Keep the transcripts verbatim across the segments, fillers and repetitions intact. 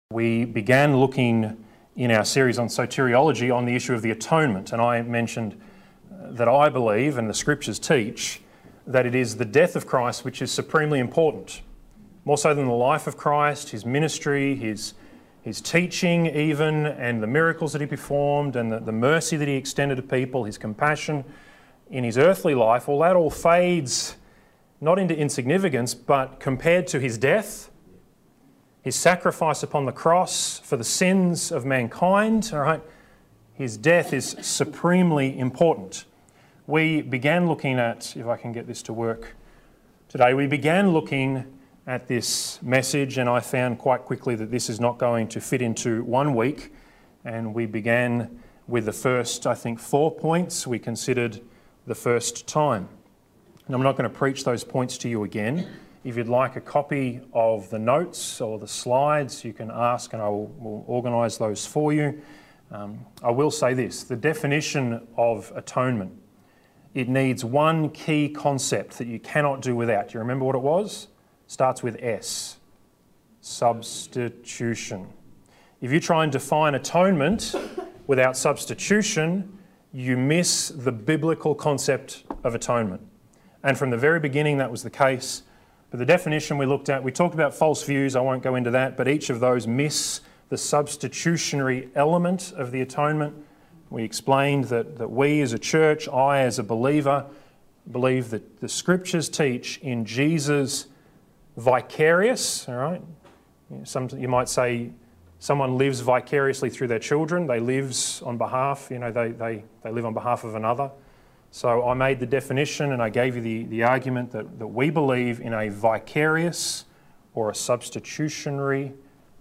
We began looking in our series on soteriology on the issue of the atonement, and I mentioned that I believe, and the scriptures teach, that it is the death of Christ which is supremely important, more so than the life of Christ, his ministry, his, his teaching even, and the miracles that he performed, and the, the mercy that he extended to people, his compassion in his earthly life. All that all fades not into insignificance, but compared to his death, his sacrifice upon the cross for the sins of mankind, all right, his death is supremely important. We began looking at, if I can get this to work today, we began looking at this message, and I found quite quickly that this is not going to fit into one week, and we began with the first, I think, four points we considered the first time. And I'm not going to preach those points to you again. If you'd like a copy of the notes or the slides, you can ask and I will, will organise those for you. Um, I will say this, the definition of atonement, it needs one key concept that you cannot do without. Do you remember what it was? Starts with S, substitution. If you try and define atonement without substitution, you miss the biblical concept of atonement. And from the very beginning that was the case. But the definition we looked at, we talked about false views, I won't go into that, but each of those miss the substitutionary element of the atonement. We explained that, that we as a church, I as a believer, believe that the scriptures teach in Jesus vicarious, all right? Some, you might say someone lives vicariously through their children, they lives on behalf, you know, they, they, they live on behalf of another. So I made the definition and I gave you the, the argument that, that we believe in a vicarious or a substitutionary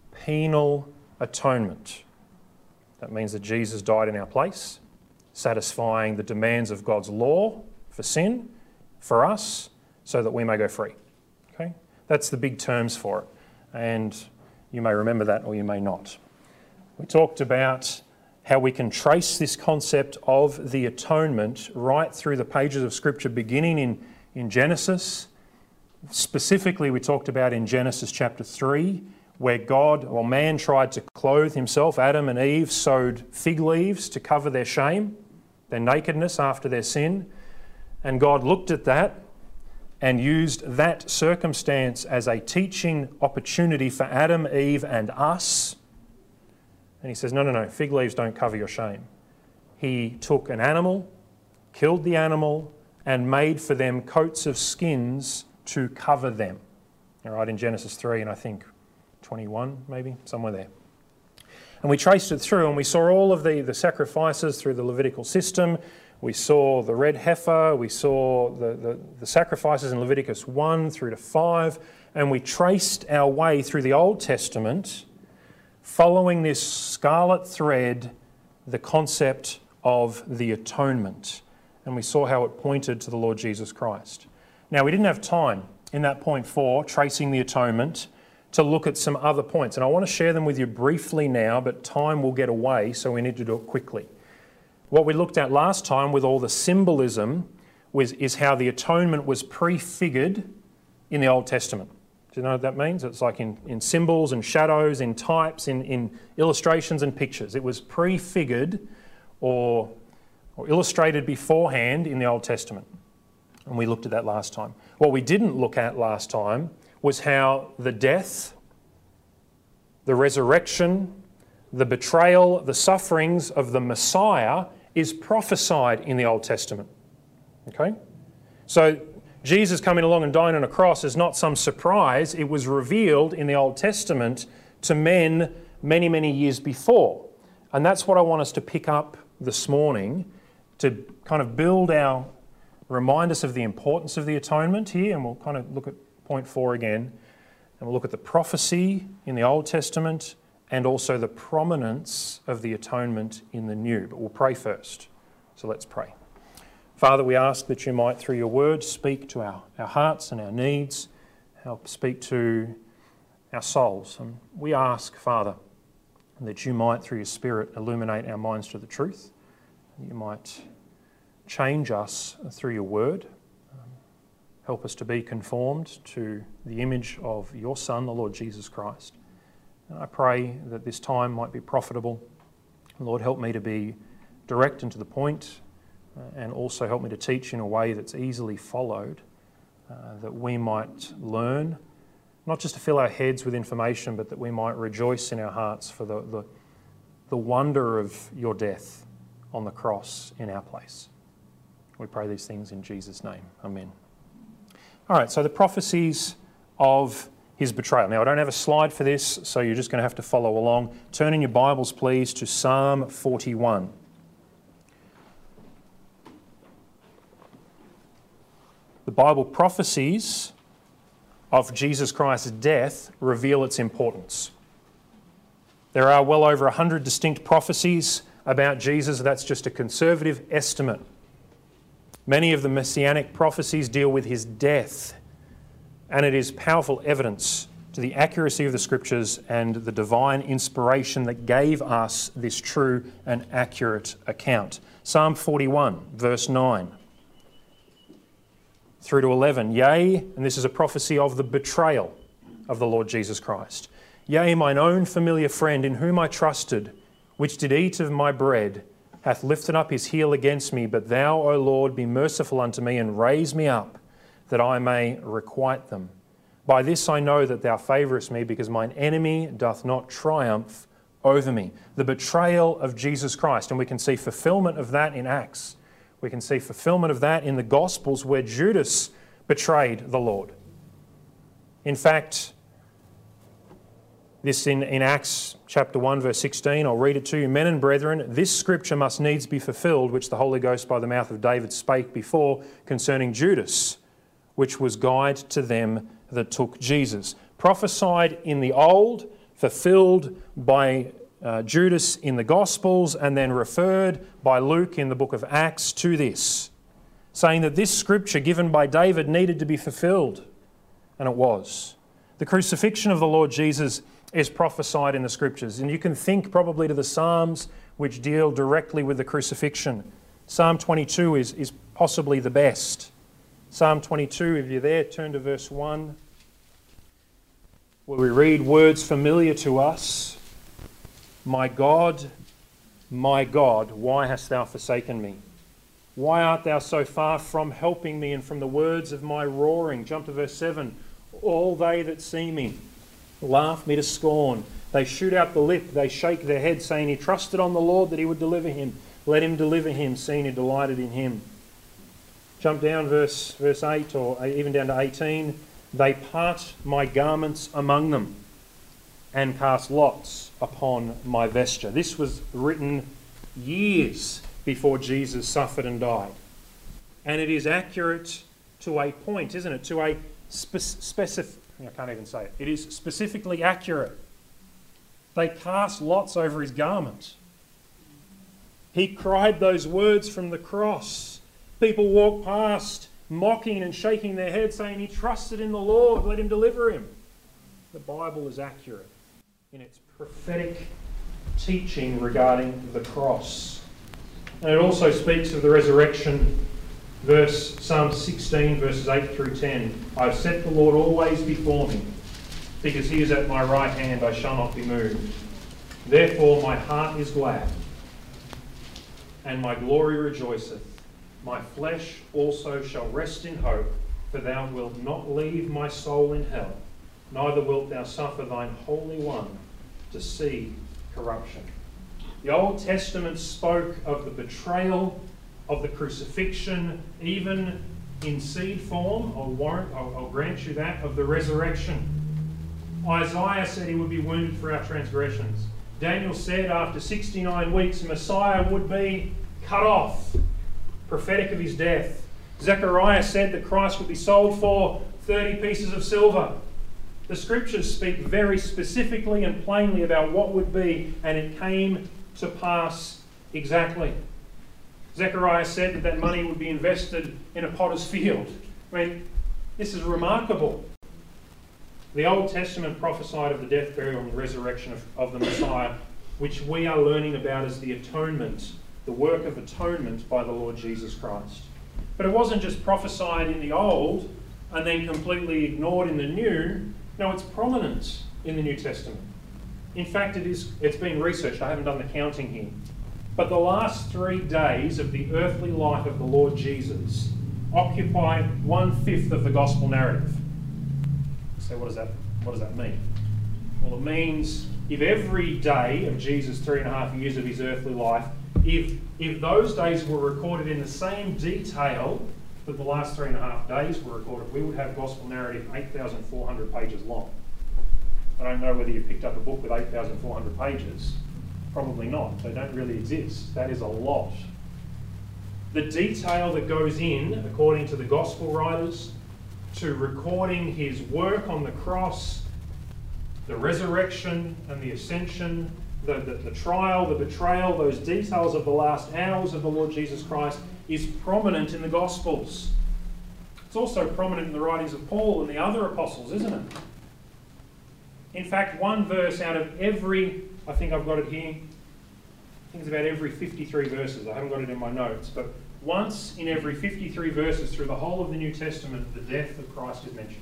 penal atonement. That means that Jesus died in our place, satisfying the demands of God's law for sin, for us, so that we may go free. Okay? That's the big terms for it. And you may remember that or you may not. We talked about how we can trace this concept of the atonement right through the pages of Scripture, beginning in, in Genesis. Specifically, we talked about in Genesis chapter three, where God, or man tried to clothe himself. Adam and Eve sewed fig leaves to cover their shame, their nakedness after their sin. And God looked at that and used that circumstance as a teaching opportunity for Adam, Eve, and us. And he says, no, no, no, fig leaves don't cover your shame. He took an animal, killed the animal, and made for them coats of skins to cover them. All right, in Genesis three, and I think twenty-one, maybe, somewhere there. And we traced it through, and we saw all of the, the sacrifices through the Levitical system. We saw the red heifer, we saw the, the, the sacrifices in Leviticus one through to five, and we traced our way through the Old Testament, following this scarlet thread, the concept of the atonement. And we saw how it pointed to the Lord Jesus Christ. Now, we didn't have time in that point four, tracing the atonement, to look at some other points. And I want to share them with you briefly now, but time will get away, so we need to do it quickly. What we looked at last time with all the symbolism was, is how the atonement was prefigured in the Old Testament. Do you know what that means? It's like in, in symbols and shadows, in types, in, in illustrations and pictures. It was prefigured or, or illustrated beforehand in the Old Testament. And we looked at that last time. What we didn't look at last time was how the death, the resurrection, the betrayal, the sufferings of the Messiah is prophesied in the Old Testament. Okay? So Jesus coming along and dying on a cross is not some surprise. It was revealed in the Old Testament to men many, many years before. And that's what I want us to pick up this morning, to kind of build our, remind us of the importance of the atonement here, and we'll kind of look at point four again, and we'll look at the prophecy in the Old Testament and also the prominence of the atonement in the New. But we'll pray first. So let's pray. Father, we ask that you might, through your word, speak to our, our hearts and our needs, help speak to our souls. And we ask, Father, that you might, through your Spirit, illuminate our minds to the truth. You might change us through your word. Um, help us to be conformed to the image of your Son, the Lord Jesus Christ. And I pray that this time might be profitable. Lord, help me to be direct and to the point, uh, and also help me to teach in a way that's easily followed, uh, that we might learn, not just to fill our heads with information, but that we might rejoice in our hearts for the, the, the wonder of your death on the cross in our place. We pray these things in Jesus' name. Amen. All right, so the prophecies of his betrayal. Now, I don't have a slide for this, so you're just going to have to follow along. Turn in your Bibles, please, to Psalm forty-one. The Bible prophecies of Jesus Christ's death reveal its importance. There are well over one hundred distinct prophecies about Jesus. That's just a conservative estimate. Many of the messianic prophecies deal with his death, and it is powerful evidence to the accuracy of the Scriptures and the divine inspiration that gave us this true and accurate account. Psalm forty-one, verse nine through to eleven. Yea, and this is a prophecy of the betrayal of the Lord Jesus Christ. Yea, mine own familiar friend, in whom I trusted, which did eat of my bread, hath lifted up his heel against me. But thou, O Lord, be merciful unto me, and raise me up, that I may requite them. By this I know that thou favourest me, because mine enemy doth not triumph over me. The betrayal of Jesus Christ, and we can see fulfilment of that in Acts. We can see fulfilment of that in the Gospels, where Judas betrayed the Lord. In fact, this in, in Acts chapter one, verse sixteen, I'll read it to you. Men and brethren, this scripture must needs be fulfilled, which the Holy Ghost by the mouth of David spake before concerning Judas, which was guide to them that took Jesus. Prophesied in the Old, fulfilled by uh, Judas in the Gospels, and then referred by Luke in the book of Acts to this, saying that this scripture given by David needed to be fulfilled, and it was. The crucifixion of the Lord Jesus is prophesied in the Scriptures, and you can think probably to the Psalms which deal directly with the crucifixion. Psalm twenty-two is, is possibly the best. Psalm twenty-two, if you're there, turn to verse one, where we read words familiar to us. My God, my God, why hast thou forsaken me? Why art thou so far from helping me and from the words of my roaring? Jump to verse seven. All they that see me laugh me to scorn. They shoot out the lip, they shake their head, saying, he trusted on the Lord that he would deliver him. Let him deliver him, seeing he delighted in him. Jump down verse, verse eight, or even down to eighteen. They part my garments among them, and cast lots upon my vesture. This was written years before Jesus suffered and died. And it is accurate to a point, isn't it? To a spe- specific... I can't even say it. It is specifically accurate. They cast lots over his garment. He cried those words from the cross. People walked past, mocking and shaking their heads, saying, he trusted in the Lord, let him deliver him. The Bible is accurate in its prophetic teaching regarding the cross. And it also speaks of the resurrection. Verse Psalm sixteen, verses eight through ten. I have set the Lord always before me, because he is at my right hand, I shall not be moved. Therefore my heart is glad, and my glory rejoiceth. My flesh also shall rest in hope, for thou wilt not leave my soul in hell, neither wilt thou suffer thine Holy One to see corruption. The Old Testament spoke of the betrayal, of the crucifixion, even in seed form, I'll, warrant, I'll, I'll grant you that, of the resurrection. Isaiah said he would be wounded for our transgressions. Daniel said after sixty-nine weeks, Messiah would be cut off, prophetic of his death. Zechariah said that Christ would be sold for thirty pieces of silver. The Scriptures speak very specifically and plainly about what would be, and it came to pass exactly. Zechariah said that that money would be invested in a potter's field. I mean, this is remarkable. The Old Testament prophesied of the death, burial, and resurrection of, of the Messiah, which we are learning about as the atonement, the work of atonement by the Lord Jesus Christ. But it wasn't just prophesied in the Old and then completely ignored in the New. No, it's prominent in the New Testament. In fact, it is, it's been researched, I haven't done the counting here, but the last three days of the earthly life of the Lord Jesus occupy one-fifth of the gospel narrative. So what does that, what does that mean? Well, it means if every day of Jesus' three and a half years of his earthly life, if, if those days were recorded in the same detail that the last three and a half days were recorded, we would have gospel narrative eight thousand four hundred pages long. I don't know whether you picked up a book with eight thousand four hundred pages. Probably not. They don't really exist. That is a lot. The detail that goes in, according to the gospel writers, to recording his work on the cross, the resurrection and the ascension, the, the, the trial, the betrayal, those details of the last hours of the Lord Jesus Christ is prominent in the Gospels. It's also prominent in the writings of Paul and the other apostles, isn't it? In fact, one verse out of every, I think I've got it here, I think it's about every fifty-three verses. I haven't got it in my notes, but once in every fifty-three verses through the whole of the New Testament, the death of Christ is mentioned.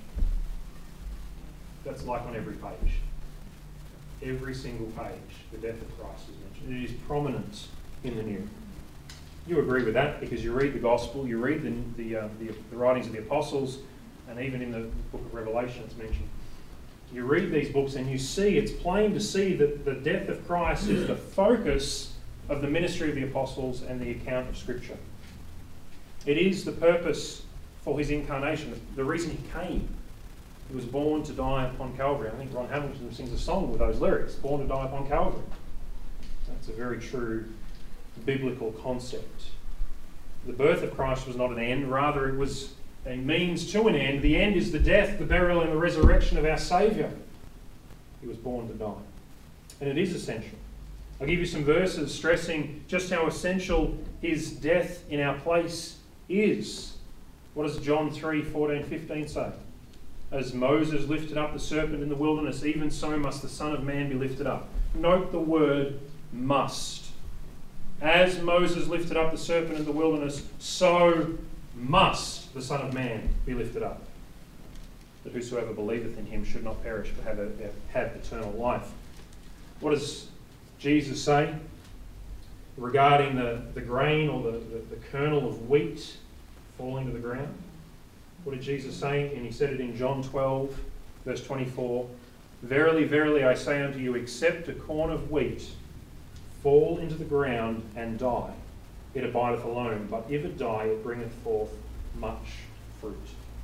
That's like on every page. Every single page, the death of Christ is mentioned. It is prominent in the New. You agree with that because you read the Gospel, you read the, the, uh, the, the writings of the Apostles, and even in the book of Revelation it's mentioned. You read these books and you see, it's plain to see that the death of Christ is the focus of the ministry of the Apostles and the account of Scripture. It is the purpose for his incarnation, the reason he came. He was born to die upon Calvary. I think Ron Hamilton sings a song with those lyrics, born to die upon Calvary. That's a very true biblical concept. The birth of Christ was not an end, rather it was a means to an end. The end is the death, the burial and the resurrection of our Saviour. He was born to die. And it is essential. I'll give you some verses stressing just how essential his death in our place is. What does John three, fourteen, fifteen say? As Moses lifted up the serpent in the wilderness, even so must the Son of Man be lifted up. Note the word must. As Moses lifted up the serpent in the wilderness, so must the Son of Man be lifted up, that whosoever believeth in him should not perish but have, a, have eternal life. What does Jesus say regarding the, the grain or the, the, the kernel of wheat falling to the ground? What did Jesus say? And he said it in John twelve, verse twenty-four. Verily, verily, I say unto you, except a corn of wheat fall into the ground and die, it abideth alone. But if it die, it bringeth forth much fruit.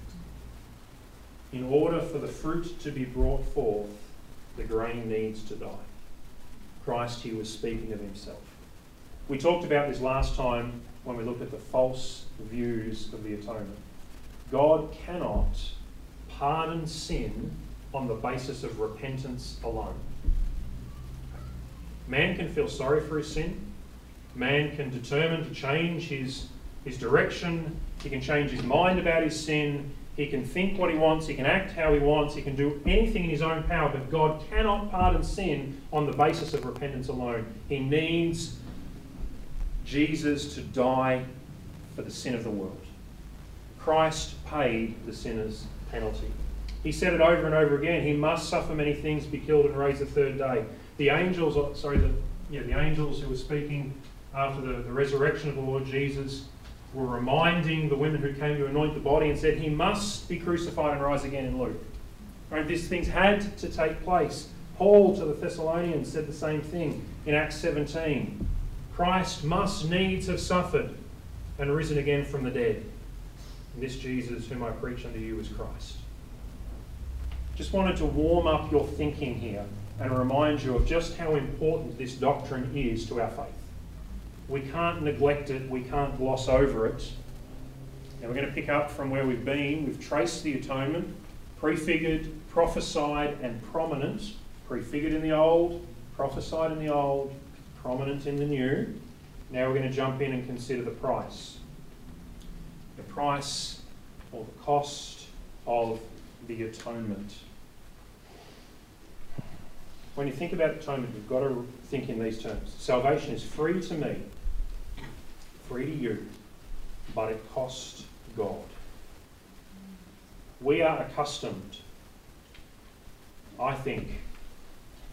In order for the fruit to be brought forth, the grain needs to die. Christ here was speaking of himself. We talked about this last time when we looked at the false views of the atonement. God cannot pardon sin on the basis of repentance alone. Man can feel sorry for his sin. Man can determine to change his, his direction. He can change his mind about his sin. He can think what he wants. He can act how he wants. He can do anything in his own power. But God cannot pardon sin on the basis of repentance alone. He needs Jesus to die for the sin of the world. Christ paid the sinner's penalty. He said it over and over again. He must suffer many things, be killed and raise the third day. The angels, sorry, the, yeah, the angels who were speaking after the, the resurrection of the Lord Jesus were reminding the women who came to anoint the body and said, he must be crucified and rise again in Luke. Right? These things had to take place. Paul to the Thessalonians said the same thing in Acts seventeen. Christ must needs have suffered and risen again from the dead. And this Jesus whom I preach unto you is Christ. Just wanted to warm up your thinking here and remind you of just how important this doctrine is to our faith. We can't neglect it, we can't gloss over it. Now we're going to pick up from where we've been. We've traced the atonement, prefigured, prophesied and prominent. Prefigured in the old, prophesied in the old, prominent in the new. Now we're going to jump in and consider the price. The price or the cost of the atonement. When you think about atonement, you've got to think in these terms. Salvation is free to me, free to you, but it cost God. We are accustomed, I think,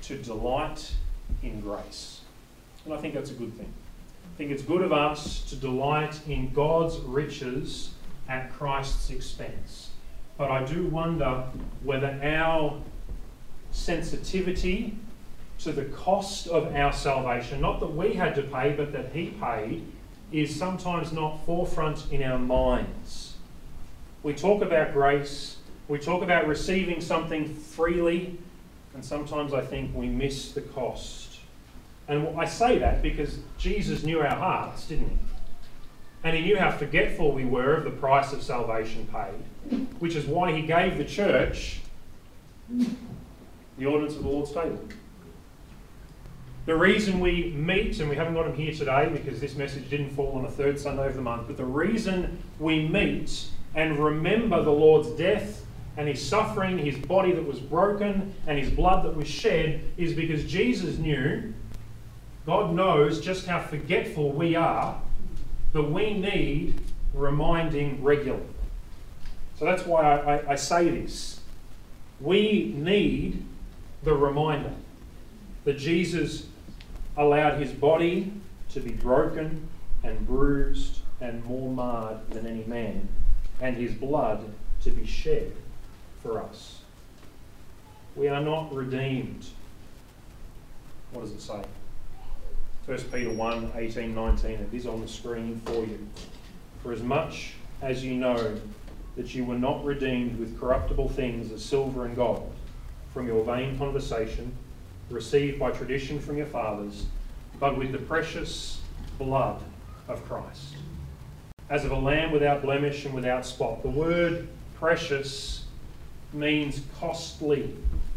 to delight in grace. And I think that's a good thing. I think it's good of us to delight in God's riches at Christ's expense. But I do wonder whether our sensitivity to the cost of our salvation, not that we had to pay, but that he paid, is sometimes not forefront in our minds. We talk about grace, we talk about receiving something freely, and sometimes I think we miss the cost. And I say that because Jesus knew our hearts, didn't he? And he knew how forgetful we were of the price of salvation paid, which is why he gave the church the ordinance of the Lord's table. The reason we meet, and we haven't got him here today because this message didn't fall on a third Sunday of the month, but the reason we meet and remember the Lord's death and his suffering, his body that was broken and his blood that was shed, is because Jesus knew, God knows just how forgetful we are, that we need reminding regularly. So that's why I, I, I say this. We need the reminder that Jesus allowed his body to be broken and bruised and more marred than any man, and his blood to be shed for us. We are not redeemed. What does it say? First Peter one, eighteen, nineteen, it is on the screen for you. For as much as you know that you were not redeemed with corruptible things as silver and gold from your vain conversation, received by tradition from your fathers, but with the precious blood of Christ, as of a lamb without blemish and without spot. The word precious means costly,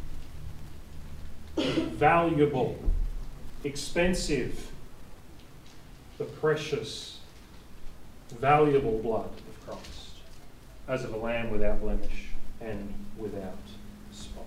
valuable, expensive. The precious, valuable blood of Christ, as of a lamb without blemish and without spot.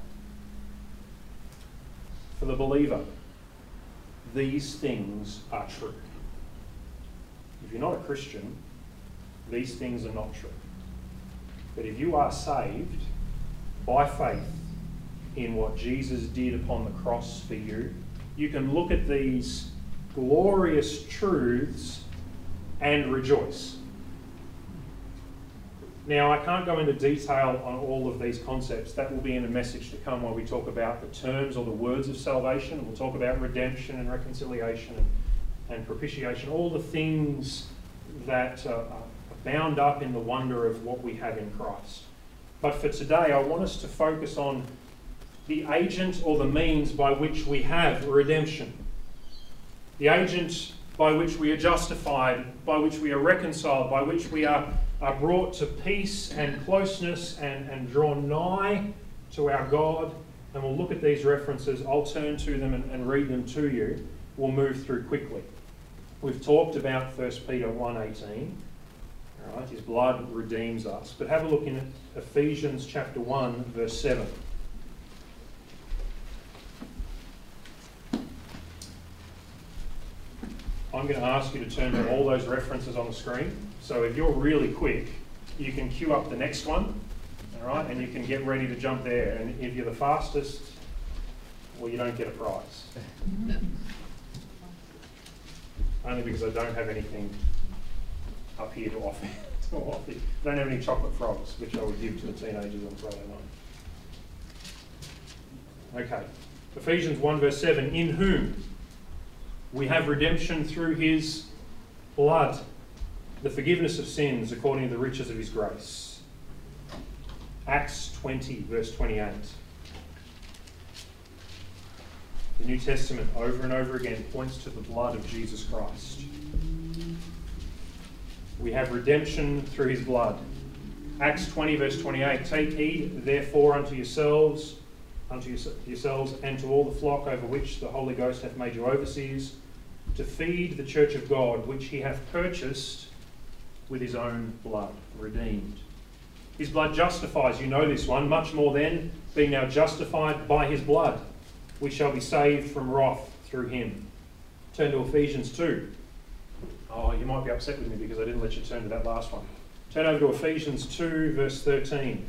For the believer, these things are true. If you're not a Christian, these things are not true. But if you are saved by faith in what Jesus did upon the cross for you, you can look at these glorious truths and rejoice. Now, I can't go into detail on all of these concepts. That will be in a message to come where we talk about the terms or the words of salvation. We'll talk about redemption and reconciliation and, and propitiation, all the things that uh, are bound up in the wonder of what we have in Christ. But for today, I want us to focus on the agent or the means by which we have redemption. The agent by which we are justified, by which we are reconciled, by which we are, are brought to peace and closeness and, and drawn nigh to our God. And we'll look at these references. I'll turn to them and, and read them to you. We'll move through quickly. We've talked about First Peter one eighteen. All right, his blood redeems us. But have a look in Ephesians chapter one, verse seven. I'm going to ask you to turn to all those references on the screen. So if you're really quick, you can queue up the next one, all right, and you can get ready to jump there. And if you're the fastest, well, you don't get a prize. Only because I don't have anything up here to offer. to offer. I don't have any chocolate frogs, which I would give to the teenagers on Friday night. Okay, Ephesians one verse seven, in whom we have redemption through his blood, the forgiveness of sins according to the riches of his grace. Acts twenty, verse twenty-eight. The New Testament over and over again points to the blood of Jesus Christ. We have redemption through his blood. Acts twenty, verse twenty-eight. Take heed, therefore, unto yourselves, unto yourselves, and to all the flock over which the Holy Ghost hath made you overseers, to feed the church of God, which he hath purchased with his own blood, redeemed. His blood justifies, you know this one, much more then, being now justified by his blood, we shall be saved from wrath through him. Turn to Ephesians two. Oh, you might be upset with me because I didn't let you turn to that last one. Turn over to Ephesians two, verse thirteen.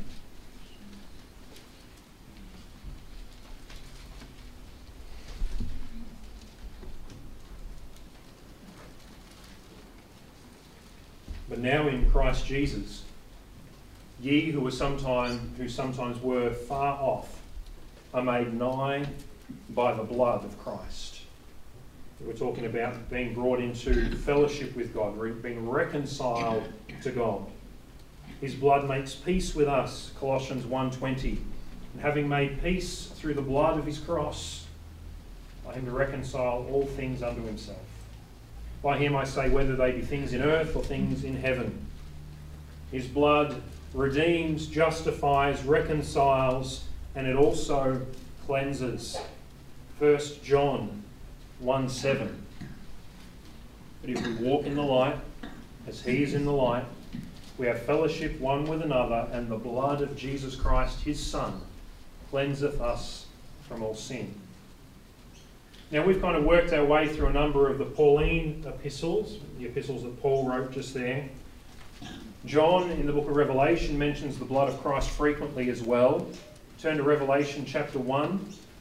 but now in Christ Jesus, ye who were sometime, who sometimes were far off, are made nigh by the blood of Christ. We're talking about being brought into fellowship with God, being reconciled to God. His blood makes peace with us, Colossians one twenty. And having made peace through the blood of his cross, by him to reconcile all things unto himself. By him I say, whether they be things in earth or things in heaven. His blood redeems, justifies, reconciles, and it also cleanses. First John one seven. But if we walk in the light, as he is in the light, we have fellowship one with another, and the blood of Jesus Christ, his Son, cleanseth us from all sin. Now, we've kind of worked our way through a number of the Pauline epistles, the epistles that Paul wrote just there. John, in the book of Revelation, mentions the blood of Christ frequently as well. Turn to Revelation chapter one,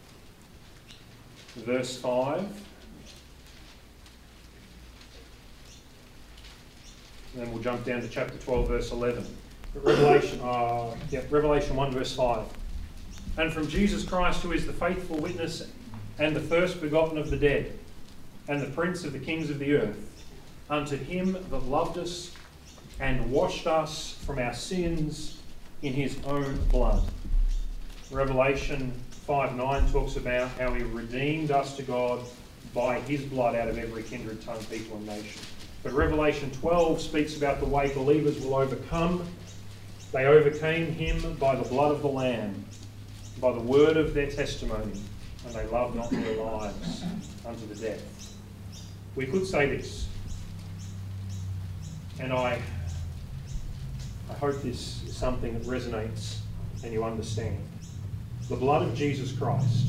verse five. And then we'll jump down to chapter twelve, verse eleven. But Revelation, uh, yeah, Revelation one, verse five. And from Jesus Christ, who is the faithful witness and the first begotten of the dead, and the prince of the kings of the earth, unto him that loved us and washed us from our sins in his own blood. Revelation five nine talks about how he redeemed us to God by his blood out of every kindred, tongue, people and nation. But Revelation twelve speaks about the way believers will overcome. They overcame him by the blood of the Lamb, by the word of their testimony, and they loved not their lives unto the death. We could say this, and I, I hope this is something that resonates and you understand. The blood of Jesus Christ,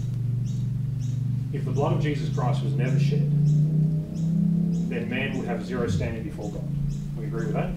if the blood of Jesus Christ was never shed, then man would have zero standing before God. We agree with that?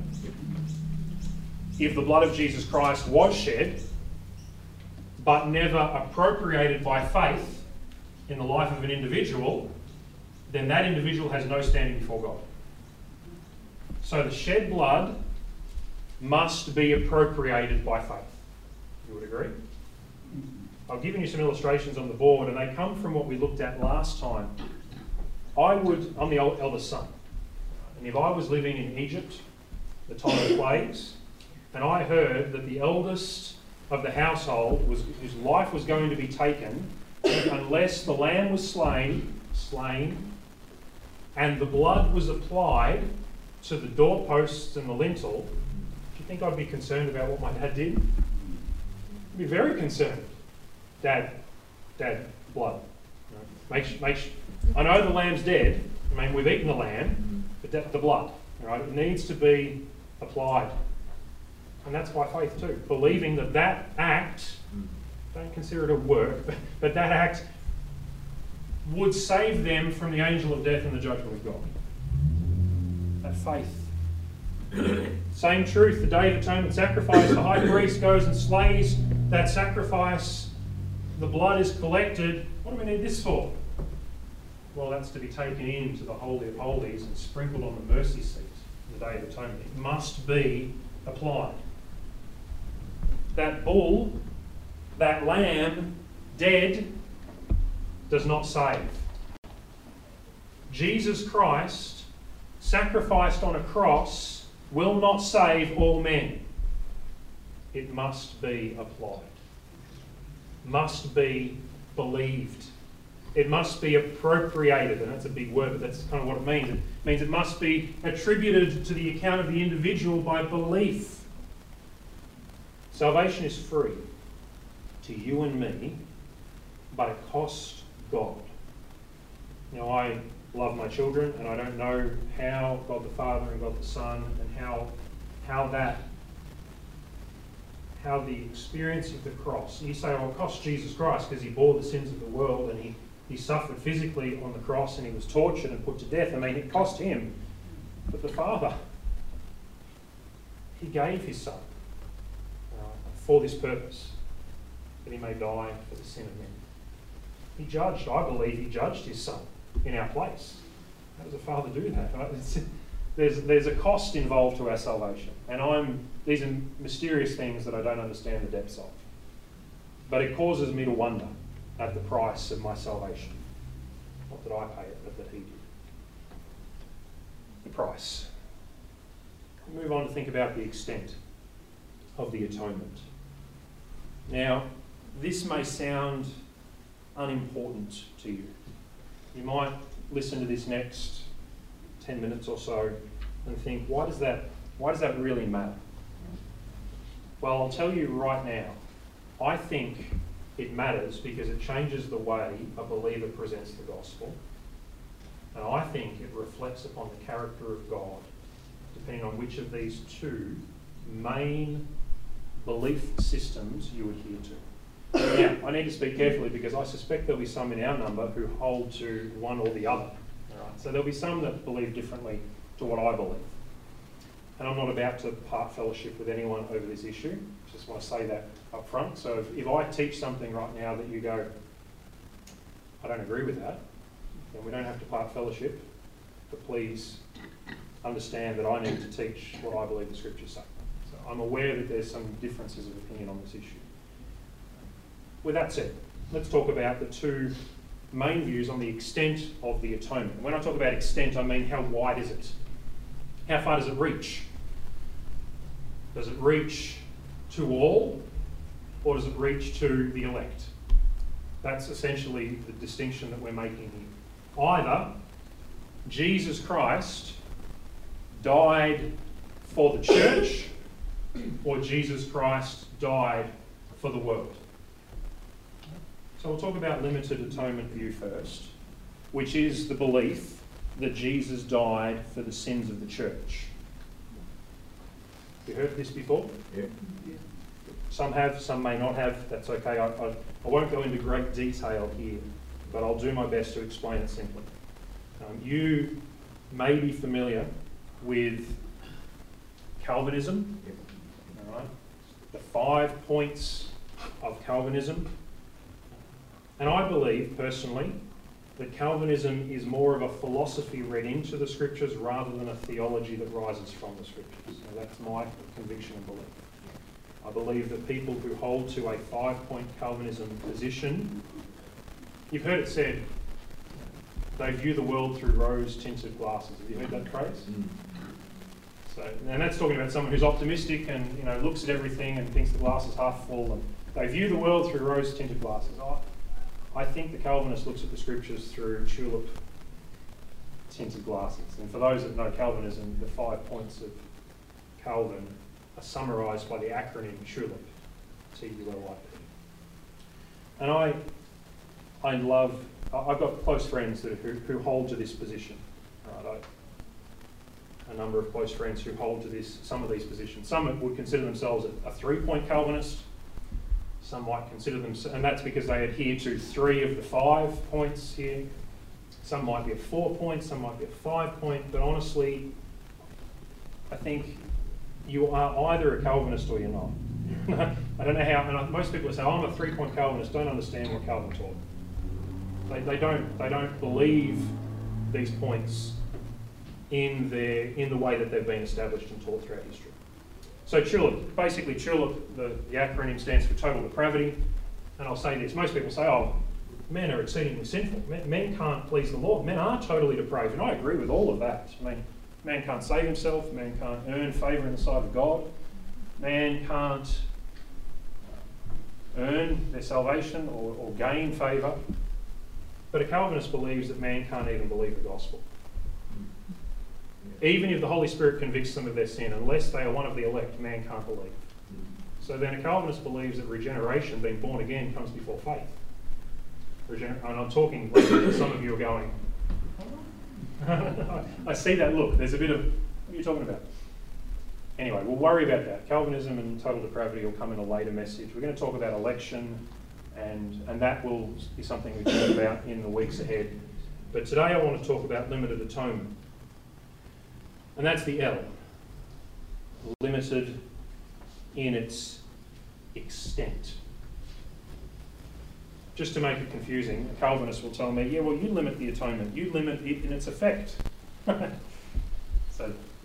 If the blood of Jesus Christ was shed, but never appropriated by faith in the life of an individual, then that individual has no standing before God. So the shed blood must be appropriated by faith. You would agree? I've given you some illustrations on the board, and they come from what we looked at last time. I would, I'm the eldest son, and if I was living in Egypt, the time of the plagues, and I heard that the eldest of the household was, whose life was going to be taken unless the lamb was slain, slain, and the blood was applied to the doorposts and the lintel, do you think I'd be concerned about what my dad did? I'd be very concerned. Dad, Dad, blood. You know, make, make, I know the lamb's dead. I mean, we've eaten the lamb, but that, the blood, right? It needs to be applied. And that's by faith too, believing that that act, don't consider it a work, but that act would save them from the angel of death and the judgment of God. That faith. Same truth, the Day of Atonement sacrifice, the high priest goes and slays that sacrifice. The blood is collected. What do we need this for? Well, that's to be taken into the Holy of Holies and sprinkled on the mercy seat on the Day of Atonement. It must be applied. That bull, that lamb, dead, does not save. Jesus Christ, sacrificed on a cross, will not save all men. It must be applied. Must be believed. It must be appropriated, and that's a big word, but that's kind of what it means. It means it must be attributed to the account of the individual by belief. Salvation is free to you and me, but it costs God. Now, I love my children, and I don't know how God the Father and God the Son, and how, how that how the experience of the cross. You say, well, it cost Jesus Christ because he bore the sins of the world, and he, he suffered physically on the cross, and he was tortured and put to death. I mean, it cost him. But the Father, he gave his Son uh, for this purpose, that he may die for the sin of men. He judged, I believe he judged his Son in our place. How does a father do that? Right? It's, there's, there's a cost involved to our salvation. And I'm, these are mysterious things that I don't understand the depths of. But it causes me to wonder at the price of my salvation. Not that I pay it, but that he did. The price. We move on to think about the extent of the atonement. Now, this may sound unimportant to you. You might listen to this next ten minutes or so and think, why does that, why does that really matter? Well, I'll tell you right now, I think it matters because it changes the way a believer presents the gospel. And I think it reflects upon the character of God, depending on which of these two main belief systems you adhere to. Now, I need to speak carefully because I suspect there'll be some in our number who hold to one or the other. All right? So there'll be some that believe differently to what I believe. And I'm not about to part fellowship with anyone over this issue. Just want to say that up front. So if, if I teach something right now that you go, I don't agree with that, then we don't have to part fellowship. But please understand that I need to teach what I believe the scriptures say. So I'm aware that there's some differences of opinion on this issue. With that said, let's talk about the two main views on the extent of the atonement. And when I talk about extent, I mean how wide is it? How far does it reach? Does it reach to all, or does it reach to the elect? That's essentially the distinction that we're making here. Either Jesus Christ died for the church, or Jesus Christ died for the world. So we'll talk about limited atonement view first, which is the belief that Jesus died for the sins of the church. You heard this before? Yeah. Some have, some may not have. That's okay. I, I, I won't go into great detail here, but I'll do my best to explain it simply. Um, you may be familiar with Calvinism. Yep. All right. The five points of Calvinism. And I believe, personally, that Calvinism is more of a philosophy read into the scriptures rather than a theology that rises from the scriptures. So that's my conviction and belief. I believe that people who hold to a five-point Calvinism position, you've heard it said, they view the world through rose-tinted glasses. Have you heard that phrase? Mm. So, and that's talking about someone who's optimistic and, you know, looks at everything and thinks the glass is half full, and they view the world through rose-tinted glasses. I, I think the Calvinist looks at the scriptures through tulip-tinted glasses. And for those that know Calvinism, the five points of Calvin are summarised by the acronym TULIP, T U L I P. And I, I love, I've got close friends that, who, who hold to this position. Right? I, a number of close friends who hold to this, some of these positions. Some would consider themselves a, a three-point Calvinist. Some might consider them, and that's because they adhere to three of the five points here. Some might be a four point, some might be a five point, but honestly, I think you are either a Calvinist or you're not. I don't know how, and I, most people say, oh, I'm a three-point Calvinist, don't understand what Calvin taught. They, they, don't, they don't believe these points in, their, in the way that they've been established and taught throughout history. So TULIP, basically TULIP, the, the acronym stands for total depravity. And I'll say this, most people say, oh, men are exceedingly sinful. Men, men can't please the Lord. Men are totally depraved. And I agree with all of that. I mean, man can't save himself. Man can't earn favour in the sight of God. Man can't earn their salvation or, or gain favour. But a Calvinist believes that man can't even believe the gospel. Even if the Holy Spirit convicts them of their sin, unless they are one of the elect, man can't believe. So then a Calvinist believes that regeneration, being born again, comes before faith. Regener- and I'm talking, like, some of you are going, I see that look. There's a bit of, what are you talking about? Anyway, we'll worry about that. Calvinism and total depravity will come in a later message. We're going to talk about election, and, and that will be something we talk about in the weeks ahead. But today I want to talk about limited atonement. And that's the L. Limited in its extent. Just to make it confusing, a Calvinist will tell me, yeah, well, you limit the atonement. You limit it in its effect. So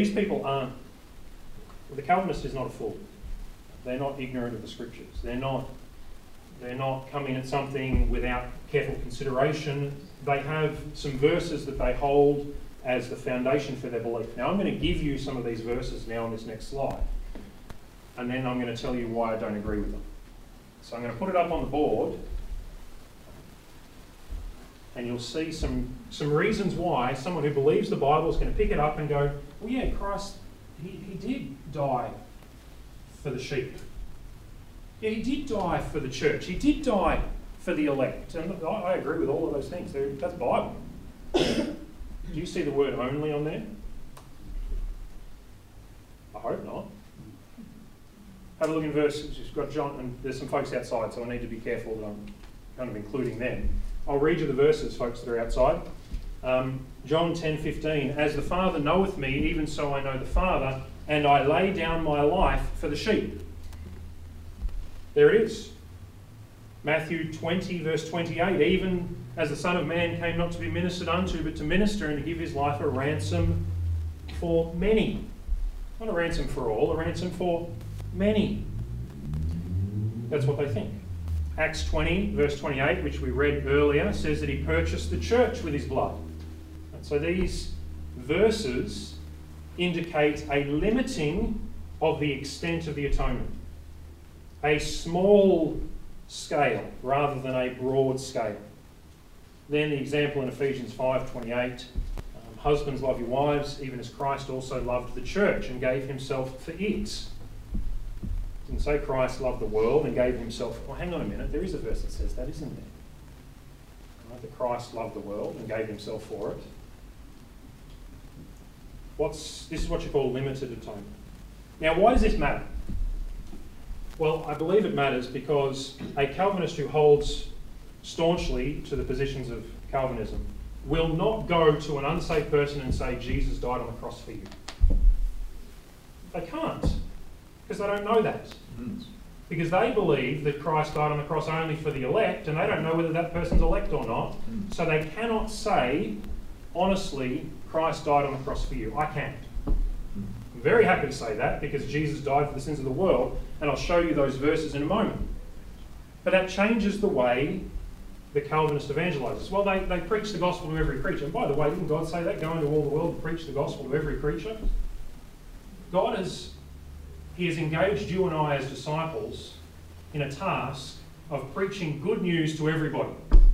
these people aren't, well, the Calvinist is not a fool. They're not ignorant of the Scriptures. They're not, they're not coming at something without careful consideration. They have some verses that they hold as the foundation for their belief. Now I'm going to give you some of these verses now on this next slide, and then I'm going to tell you why I don't agree with them. So I'm going to put it up on the board, and you'll see some, some reasons why someone who believes the Bible is going to pick it up and go, well, yeah, Christ, he, he did die for the sheep. Yeah, he did die for the church. He did die for the elect. And I, I agree with all of those things. They're, that's Bible. Do you see the word only on there? I hope not. Have a look in verse, it's got John, and there's some folks outside, so I need to be careful that I'm kind of including them. I'll read you the verses, folks that are outside. Um, John ten fifteen, as the Father knoweth me, even so I know the Father, and I lay down my life for the sheep. There it is. Matthew twenty, verse twenty-eight, even as the Son of Man came not to be ministered unto, but to minister and to give his life a ransom for many. Not a ransom for all, a ransom for many. That's what they think. Acts twenty, verse twenty-eight, which we read earlier, says that he purchased the church with his blood. And so these verses indicate a limiting of the extent of the atonement. A small scale rather than a broad scale. Then the example in Ephesians five twenty-eight, um, husbands love your wives, even as Christ also loved the church and gave himself for it. Didn't say Christ loved the world and gave himself. Well, hang on a minute. There is a verse that says that, isn't there? Right, that Christ loved the world and gave himself for it. What's this is what you call limited atonement. Now, why does this matter? Well, I believe it matters because a Calvinist who holds staunchly to the positions of Calvinism will not go to an unsaved person and say, Jesus died on the cross for you. They can't. Because they don't know that. Mm. Because they believe that Christ died on the cross only for the elect, and they don't know whether that person's elect or not. Mm. So they cannot say, honestly, Christ died on the cross for you. I can't. Mm. I'm very happy to say that, because Jesus died for the sins of the world, and I'll show you those verses in a moment. But that changes the way the Calvinist evangelizes. Well, they, they preach the gospel to every creature. And by the way, didn't God say that? Go into all the world and preach the gospel to every creature? God has... He has engaged you and I as disciples in a task of preaching good news to everybody.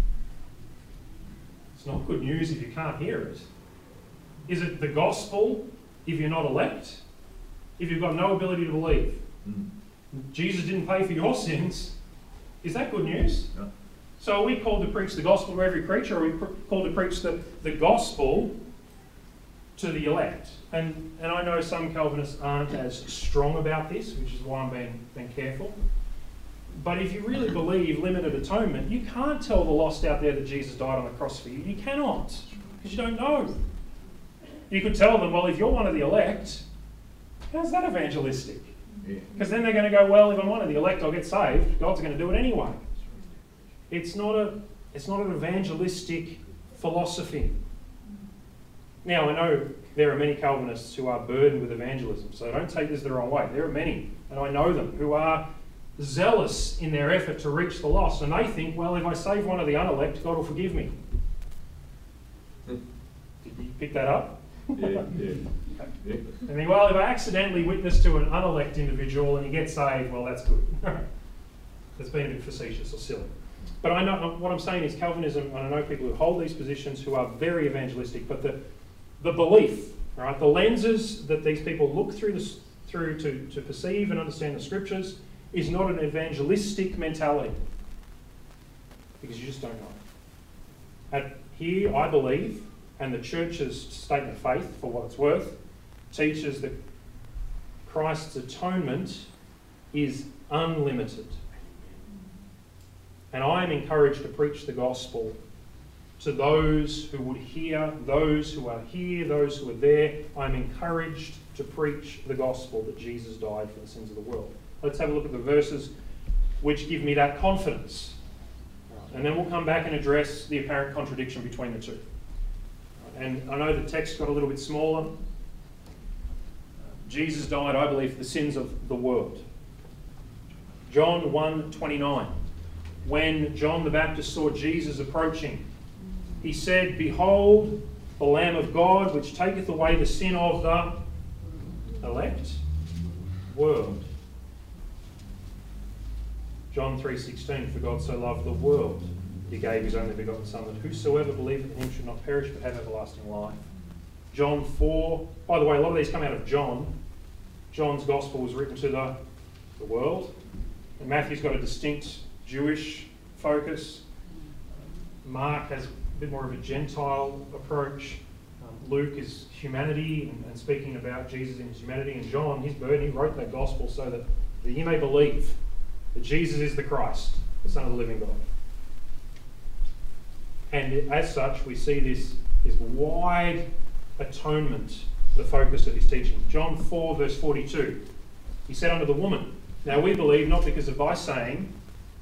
It's not good news if you can't hear it. Is it the gospel if you're not elect? If you've got no ability to believe? Mm. Jesus didn't pay for your sins. Is that good news? Yeah. So are we called to preach the gospel to every creature, or are we pr- called to preach the, the gospel to the elect? And and I know some Calvinists aren't as strong about this, which is why I'm being, being careful. But if you really believe limited atonement, you can't tell the lost out there that Jesus died on the cross for you. You cannot, because you don't know. You could tell them, well, if you're one of the elect, how's that evangelistic? Because then they're going to go, well, if I'm one of the elect, I'll get saved. God's going to do it anyway. It's not a, it's not an evangelistic philosophy. Now, I know there are many Calvinists who are burdened with evangelism, so don't take this the wrong way. There are many, and I know them, who are zealous in their effort to reach the lost, and they think, well, if I save one of the unelect, God will forgive me. Did you pick that up? Yeah, yeah. Okay. Yeah. I mean, well, if I accidentally witness to an unelect individual and he gets saved, well, that's good. That's been a bit facetious or silly. But I know what I'm saying is Calvinism, and I know people who hold these positions who are very evangelistic, but the The belief, right, the lenses that these people look through this, through to, to perceive and understand the Scriptures is not an evangelistic mentality, because you just don't know. At here, I believe, and the Church's statement of faith, for what it's worth, teaches that Christ's atonement is unlimited. And I am encouraged to preach the gospel to those who would hear, those who are here, those who are there. I'm encouraged to preach the gospel that Jesus died for the sins of the world. Let's have a look at the verses which give me that confidence. And then we'll come back and address the apparent contradiction between the two. And I know the text got a little bit smaller. Jesus died, I believe, for the sins of the world. John one twenty-nine. When John the Baptist saw Jesus approaching, he said, "Behold, the Lamb of God, which taketh away the sin of the elect world." John three sixteen. For God so loved the world, he gave his only begotten Son, that whosoever believeth in him should not perish but have everlasting life. John four. By the way, a lot of these come out of John. John's gospel was written to the, the world. And Matthew's got a distinct Jewish focus. Mark has a bit more of a Gentile approach. Um, Luke is humanity and, and speaking about Jesus in his humanity. And John, his burden, he wrote that gospel so that, that you may believe that Jesus is the Christ, the Son of the living God. And as such, we see this, this wide atonement, the focus of his teaching. John four, verse forty-two. He said unto the woman, "Now we believe not because of thy saying,"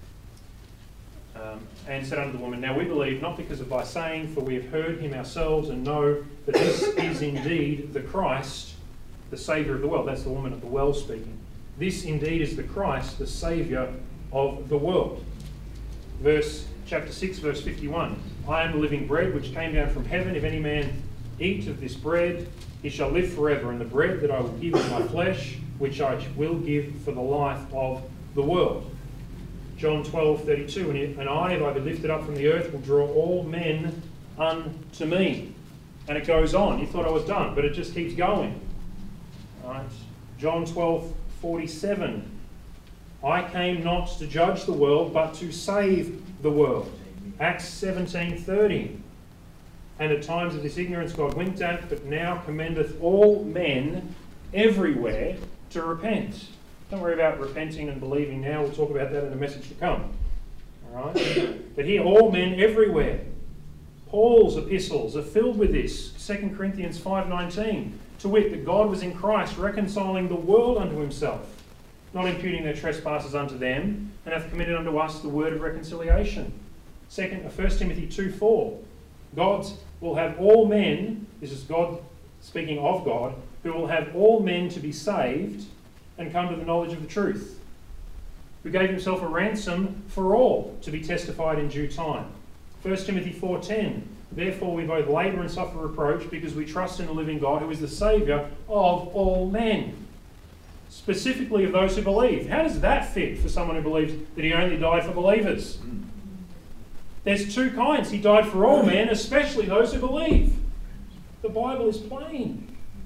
um, and said unto the woman, "Now we believe not because of thy saying, for we have heard him ourselves and know that this is indeed the Christ, the Saviour of the world." That's the woman at the well speaking. "This indeed is the Christ, the Saviour of the world." Verse chapter six, verse fifty-one. "I am the living bread which came down from heaven. If any man eat of this bread, he shall live forever. And the bread that I will give is my flesh, which I will give for the life of the world." John twelve, thirty-two. "And I, if I be lifted up from the earth, will draw all men unto me." And it goes on. You thought I was done, but it just keeps going. All right. John twelve, forty-seven. "I came not to judge the world, but to save the world." Acts seventeen, thirty. "And at times of this ignorance God winked at, but now commendeth all men everywhere to repent." Don't worry about repenting and believing now. We'll talk about that in a message to come. All right? But here, all men everywhere. Paul's epistles are filled with this. Second Corinthians five nineteen. "To wit, that God was in Christ, reconciling the world unto himself, not imputing their trespasses unto them, and hath committed unto us the word of reconciliation." Second, First Timothy two four. "God will have all men," this is God speaking of God, "who will have all men to be saved and come to the knowledge of the truth, who gave himself a ransom for all, to be testified in due time." First Timothy four ten. "Therefore we both labour and suffer reproach, because we trust in the living God, who is the Saviour of all men." Specifically of those who believe. How does that fit for someone who believes that he only died for believers? There's two kinds. He died for all men, especially those who believe. The Bible is plain.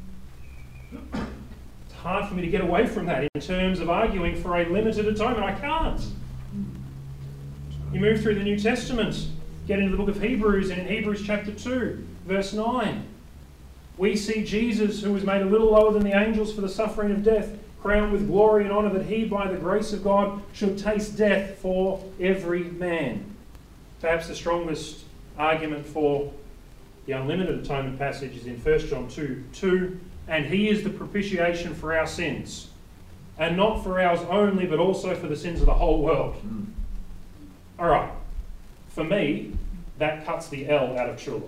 It's hard for me to get away from that in terms of arguing for a limited atonement. I can't. You move through the New Testament, get into the book of Hebrews, and in Hebrews chapter two, verse nine, we see Jesus, who was made a little lower than the angels for the suffering of death, crowned with glory and honour, that he, by the grace of God, should taste death for every man. Perhaps the strongest argument for the unlimited atonement passage is in First John two two. "And he is the propitiation for our sins, and not for ours only, but also for the sins of the whole world." Mm. All right. For me, that cuts the L out of tulip.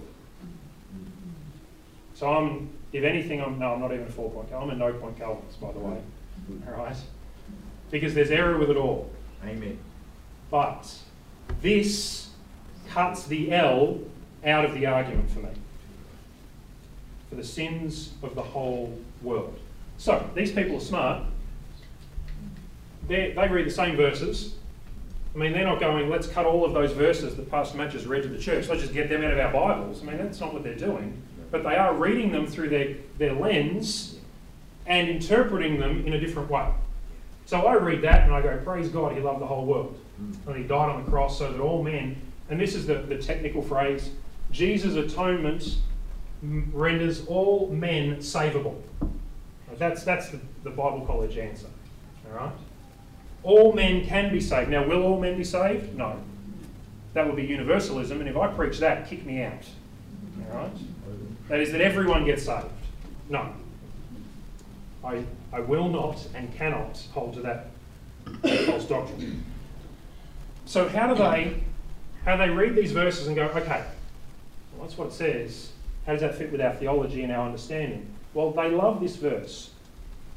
So I'm, if anything, I'm no, I'm not even a four-point Calvinist. I'm a no-point Calvinist, by the way. All right? Because there's error with it all. Amen. But this cuts the L out of the argument for me. For the sins of the whole world. So, these people are smart. They they read the same verses. I mean, they're not going, let's cut all of those verses that Pastor Matt just read to the church, let's just get them out of our Bibles. I mean, that's not what they're doing. But they are reading them through their, their lens and interpreting them in a different way. So I read that and I go, praise God, he loved the whole world. And he died on the cross so that all men, and this is the, the technical phrase, Jesus' atonement renders all men savable. That's, that's the, the Bible college answer. All right? All men can be saved. Now, will all men be saved? No. That would be universalism, and if I preach that, kick me out. All right? That is that everyone gets saved. No. I, I will not and cannot hold to that false doctrine. So how do they, how do they read these verses and go, okay, well, that's what it says. How does that fit with our theology and our understanding? Well, they love this verse.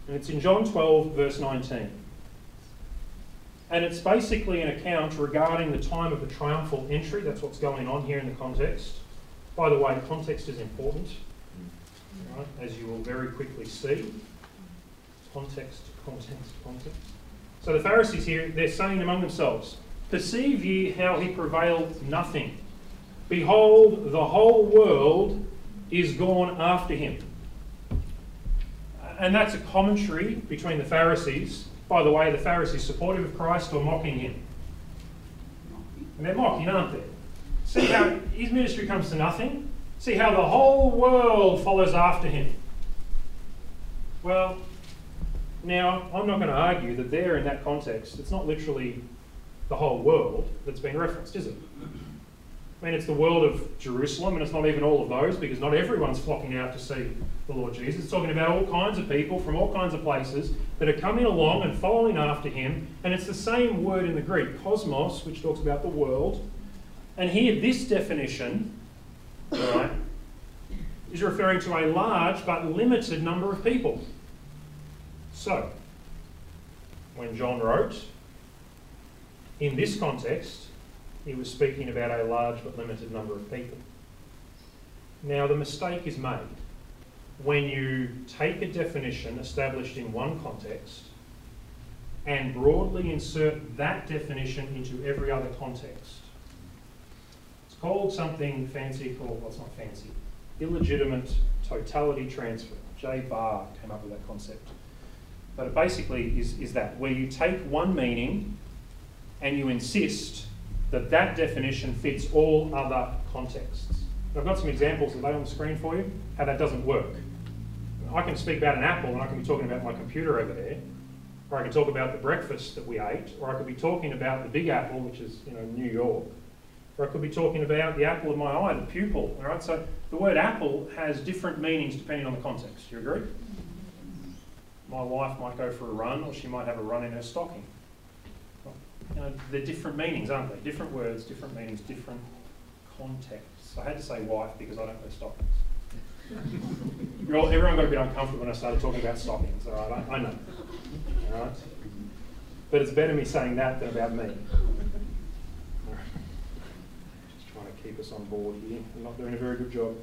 And it's in John twelve, verse nineteen. And it's basically an account regarding the time of the triumphal entry. That's what's going on here in the context. By the way, context is important, right, as you will very quickly see. Context, context, context. So the Pharisees here, they're saying among themselves, "Perceive ye how he prevailed nothing? Behold, the whole world is gone after him." And that's a commentary between the Pharisees. By the way, the Pharisees supportive of Christ or mocking him? And they're mocking, aren't they? See how his ministry comes to nothing? See how the whole world follows after him? Well, now, I'm not going to argue that there in that context, it's not literally the whole world that's been referenced, is it? I mean, it's the world of Jerusalem, and it's not even all of those, because not everyone's flocking out to see the Lord Jesus. It's talking about all kinds of people from all kinds of places that are coming along and following after him, and it's the same word in the Greek, cosmos, which talks about the world. And here, this definition, right, is referring to a large but limited number of people. So, when John wrote, in this context, he was speaking about a large but limited number of people. Now, the mistake is made when you take a definition established in one context and broadly insert that definition into every other context. It's called something fancy called, well, it's not fancy, illegitimate totality transfer. J. Barr came up with that concept. But it basically is, is that, where you take one meaning and you insist that that definition fits all other contexts. I've got some examples of that on the screen for you, how that doesn't work. I can speak about an apple and I can be talking about my computer over there, or I can talk about the breakfast that we ate, or I could be talking about the Big Apple, which is, you know, New York, or I could be talking about the apple of my eye, the pupil. All right, so the word apple has different meanings depending on the context. Do you agree? My wife might go for a run, or she might have a run in her stocking. You know, they're different meanings, aren't they? Different words, different meanings, different contexts. I had to say wife because I don't wear stockings. You're all, everyone got a bit uncomfortable when I started talking about stockings, all right? I, I know. All right? But it's better me saying that than about me. All right. Just trying to keep us on board here. I'm not doing a very good job.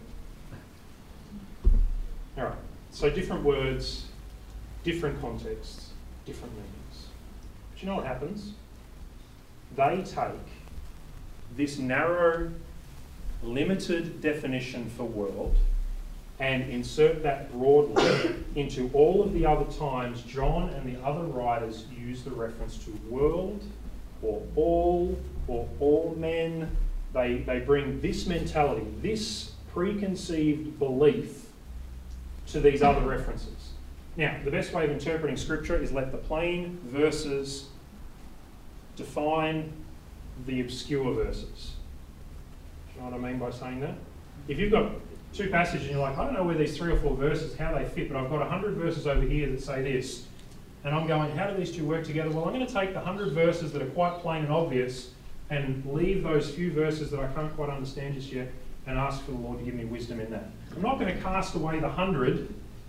All right. So different words, different contexts, different meanings. But you know what happens? They take this narrow, limited definition for world and insert that broadly into all of the other times John and the other writers use the reference to world or all or all men. They, they bring this mentality, this preconceived belief to these other references. Now, the best way of interpreting Scripture is let the plain verses define the obscure verses. Do you know what I mean by saying that? If you've got two passages and you're like, I don't know where these three or four verses, how they fit, but I've got a hundred verses over here that say this, and I'm going, how do these two work together? Well, I'm going to take the hundred verses that are quite plain and obvious and leave those few verses that I can't quite understand just yet and ask for the Lord to give me wisdom in that. I'm not going to cast away the hundred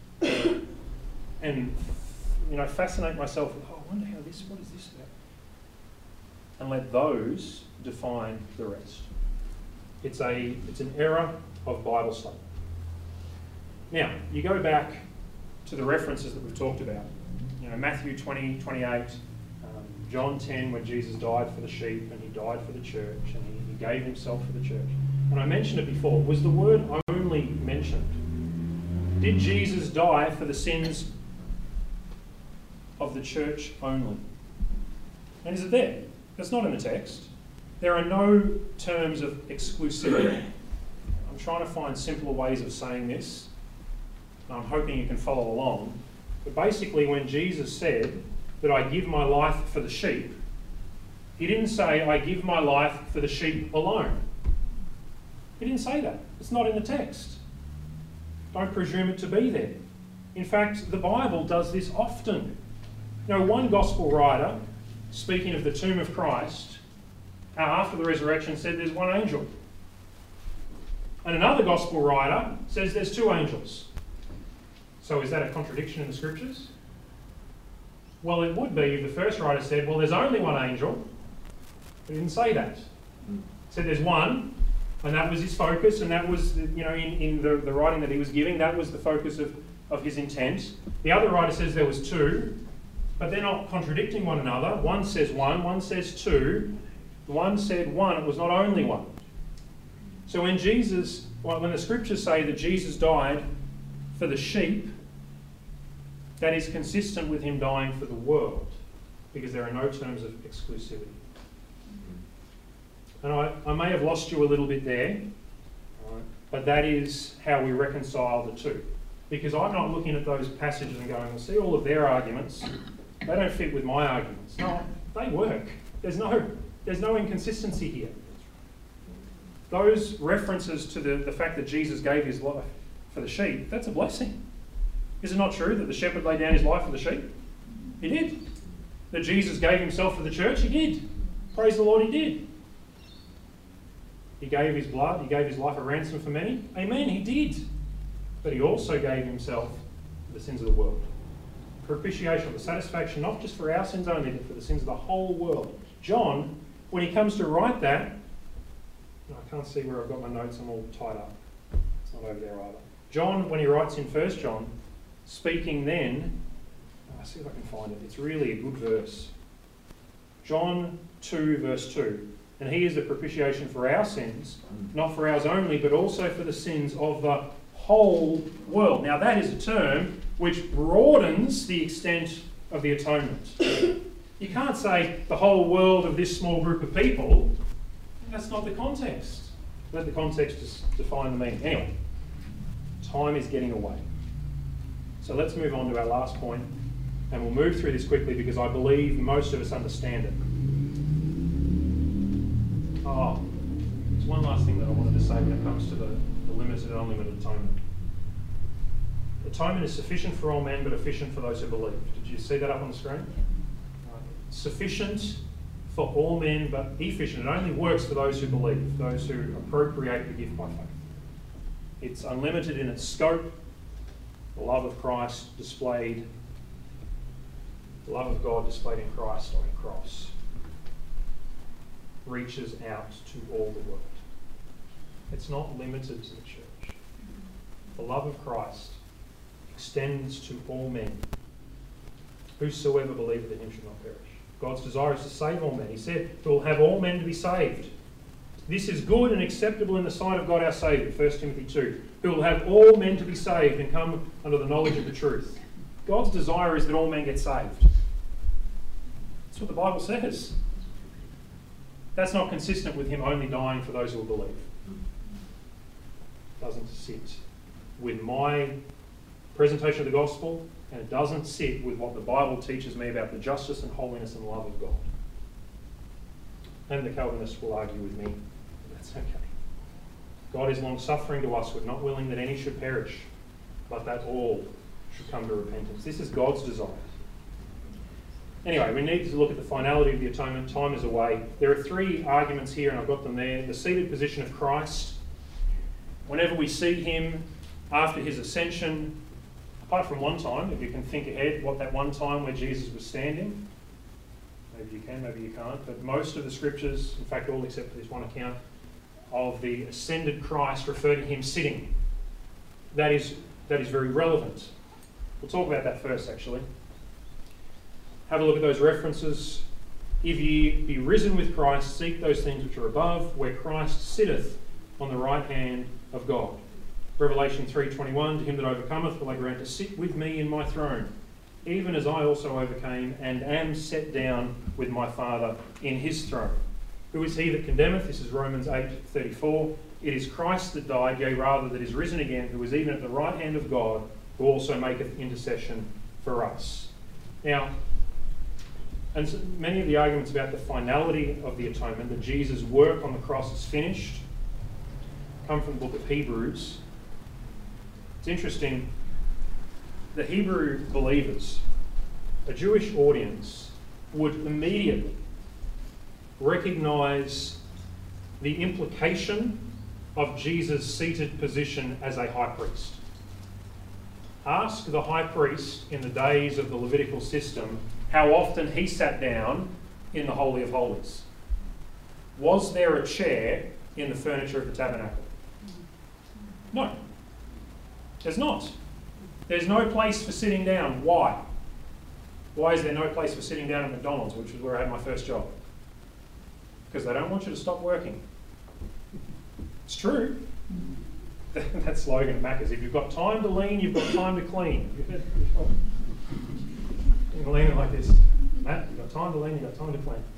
and, you know, fascinate myself with, oh, I wonder how this, what is this about? And let those define the rest. It's a it's an error of Bible study. Now, you go back to the references that we've talked about. You know, Matthew twenty, twenty-eight, um, John ten, when Jesus died for the sheep and he died for the church and he, he gave himself for the church. And I mentioned it before, was the word only mentioned? Did Jesus die for the sins of the church only? And is it there? It's not in the text. There are no terms of exclusivity. I'm trying to find simpler ways of saying this. And I'm hoping you can follow along. But basically, when Jesus said that I give my life for the sheep, he didn't say I give my life for the sheep alone. He didn't say that. It's not in the text. Don't presume it to be there. In fact, the Bible does this often. You know, one gospel writer, speaking of the tomb of Christ, after the resurrection said there's one angel. And another gospel writer says there's two angels. So is that a contradiction in the scriptures? Well, it would be if the first writer said, well, there's only one angel. He didn't say that. He said there's one, and that was his focus, and that was, you know, in, in the, the writing that he was giving, that was the focus of, of his intent. The other writer says there was two, but they're not contradicting one another. One says one, one says two. One said one, it was not only one. So when Jesus, well, when the scriptures say that Jesus died for the sheep, that is consistent with him dying for the world, because there are no terms of exclusivity. And I, I may have lost you a little bit there, right, but that is how we reconcile the two. Because I'm not looking at those passages and going, well, see all of their arguments, they don't fit with my arguments. No, they work. There's no, there's no inconsistency here. Those references to the, the fact that Jesus gave his life for the sheep, that's a blessing. Is it not true that the shepherd laid down his life for the sheep? He did. That Jesus gave himself for the church? He did. Praise the Lord, he did. He gave his blood, he gave his life a ransom for many. Amen, he did. But he also gave himself for the sins of the world. Propitiation, the satisfaction not just for our sins only, but for the sins of the whole world. John, when he comes to write that, I can't see where I've got my notes, I'm all tied up. It's not over there either. John, when he writes in First John, speaking then, I'll see if I can find it, it's really a good verse. John two verse two, and he is the propitiation for our sins, not for ours only, but also for the sins of the whole world. Now that is a term which broadens the extent of the atonement. You can't say the whole world of this small group of people. That's not the context. Let the context just define the meaning. Anyway, time is getting away. So let's move on to our last point, and we'll move through this quickly because I believe most of us understand it. Oh, there's one last thing that I wanted to say when it comes to the, the limited and unlimited atonement. Atonement is sufficient for all men, but efficient for those who believe. Did you see that up on the screen? Right. Sufficient for all men, but efficient. It only works for those who believe, those who appropriate the gift by faith. It's unlimited in its scope. The love of Christ displayed, the love of God displayed in Christ on a cross, reaches out to all the world. It's not limited to the church. The love of Christ extends to all men. Whosoever believeth in him should not perish. God's desire is to save all men. He said, he will have all men to be saved. This is good and acceptable in the sight of God our Saviour, First Timothy two, who will have all men to be saved and come under the knowledge of the truth. God's desire is that all men get saved. That's what the Bible says. That's not consistent with him only dying for those who will believe. It doesn't sit with my presentation of the gospel, and it doesn't sit with what the Bible teaches me about the justice and holiness and love of God. And the Calvinists will argue with me, but that's okay. God is long-suffering to us, we're not willing that any should perish, but that all should come to repentance. This is God's desire. Anyway, we need to look at the finality of the atonement. Time is away. There are three arguments here, and I've got them there. The seated position of Christ. Whenever we see him after his ascension, apart from one time, if you can think ahead, what that one time where Jesus was standing, maybe you can, maybe you can't, but most of the scriptures, in fact all except for this one account, of the ascended Christ refer to him sitting. That is, that is very relevant. We'll talk about that first, actually. Have a look at those references. If ye be risen with Christ, seek those things which are above, where Christ sitteth on the right hand of God. Revelation three twenty-one, to him that overcometh will I grant to sit with me in my throne, even as I also overcame and am set down with my Father in his throne. Who is he that condemneth? This is Romans eight thirty-four. It is Christ that died, yea, rather that is risen again, who is even at the right hand of God, who also maketh intercession for us. Now, and so many of the arguments about the finality of the atonement, that Jesus' work on the cross is finished, come from the book of Hebrews. It's interesting, the Hebrew believers, a Jewish audience, would immediately recognise the implication of Jesus' seated position as a high priest. Ask the high priest in the days of the Levitical system how often he sat down in the Holy of Holies. Was there a chair in the furniture of the tabernacle? No. There's not. There's no place for sitting down. Why? Why is there no place for sitting down at McDonald's, which is where I had my first job? Because they don't want you to stop working. It's true. That slogan at Macca's, if you've got time to lean, you've got time to clean. You can lean it like this. Matt, you've got time to lean, you've got time to clean.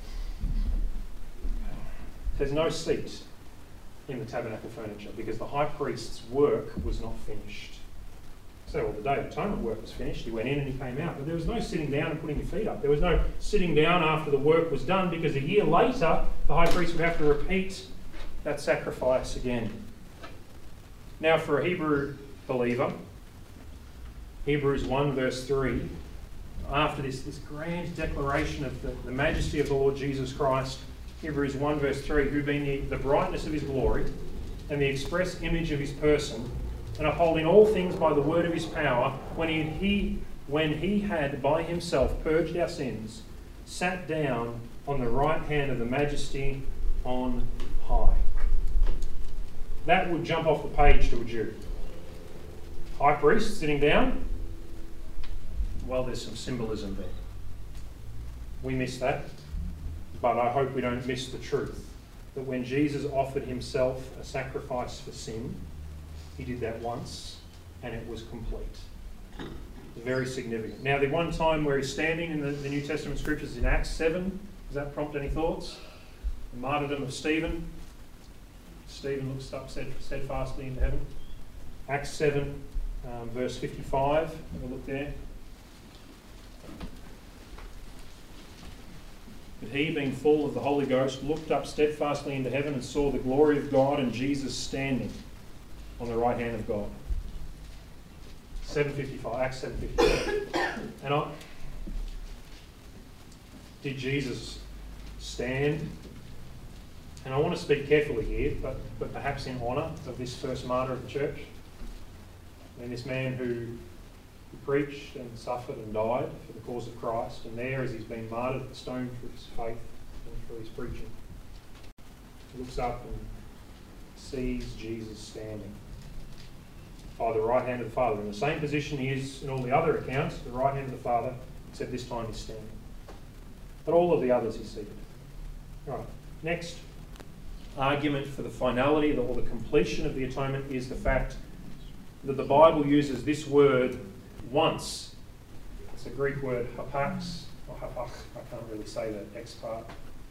There's no seat in the tabernacle furniture because the high priest's work was not finished. So, well, the Day of Atonement work was finished. He went in and he came out. But there was no sitting down and putting your feet up. There was no sitting down after the work was done because a year later, the high priest would have to repeat that sacrifice again. Now, for a Hebrew believer, Hebrews one verse three, after this, this grand declaration of the, the majesty of the Lord Jesus Christ, Hebrews one verse three, who being the, the brightness of his glory and the express image of his person, and upholding all things by the word of his power, when he, he, when he had by himself purged our sins, sat down on the right hand of the majesty on high. That would jump off the page to a Jew. High priest sitting down. Well, there's some symbolism there. We miss that, but I hope we don't miss the truth that when Jesus offered himself a sacrifice for sin, he did that once and it was complete. It's very significant. Now, the one time where he's standing in the, the New Testament scriptures is in Acts seven. Does that prompt any thoughts? The martyrdom of Stephen. Stephen looks up steadfastly into heaven. Acts seven, um, verse fifty-five. Have a look there. But he, being full of the Holy Ghost, looked up steadfastly into heaven and saw the glory of God and Jesus standing on the right hand of God. seven fifty-five, Acts seven fifty-five. And I, did Jesus stand? And I want to speak carefully here, but, but perhaps in honour of this first martyr of the church. And this man who, who preached and suffered and died for the cause of Christ. And there, as he's been martyred at the stone for his faith and for his preaching, he looks up and sees Jesus standing by the right hand of the Father. In the same position he is in all the other accounts, the right hand of the Father, except this time he's standing. But all of the others he's seated. Right. Next argument for the finality or the completion of the atonement is the fact that the Bible uses this word once. It's a Greek word, hapax, or hapach, I can't really say that X part.